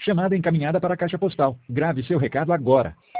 Chamada encaminhada para a caixa postal. Grave seu recado agora.